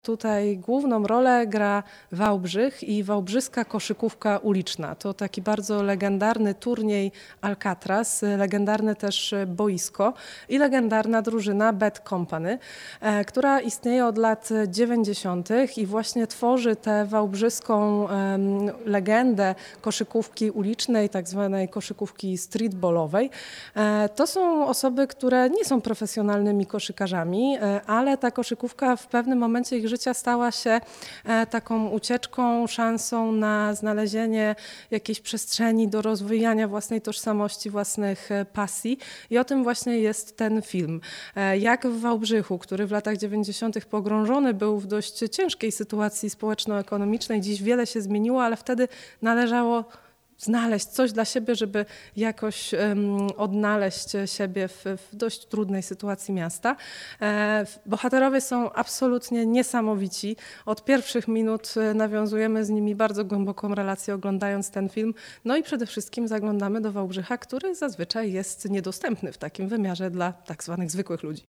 Tutaj główną rolę gra Wałbrzych i wałbrzyska koszykówka uliczna. To taki bardzo legendarny turniej Alcatraz, legendarne też boisko i legendarna drużyna Bad Company, która istnieje od lat 90. i właśnie tworzy tę wałbrzyską legendę koszykówki ulicznej, tak zwanej koszykówki streetballowej. To są osoby, które nie są profesjonalnymi koszykarzami, ale ta koszykówka w pewnym momencie ich życia stała się taką ucieczką, szansą na znalezienie jakiejś przestrzeni do rozwijania własnej tożsamości, własnych pasji. I o tym właśnie jest ten film. Jak w Wałbrzychu, który w latach 90. pogrążony był w dość ciężkiej sytuacji społeczno-ekonomicznej, dziś wiele się zmieniło, ale wtedy należało znaleźć coś dla siebie, żeby jakoś odnaleźć siebie w dość trudnej sytuacji miasta. Bohaterowie są absolutnie niesamowici. Od pierwszych minut nawiązujemy z nimi bardzo głęboką relację, oglądając ten film. No i przede wszystkim zaglądamy do Wałbrzycha, który zazwyczaj jest niedostępny w takim wymiarze dla tak zwanych zwykłych ludzi.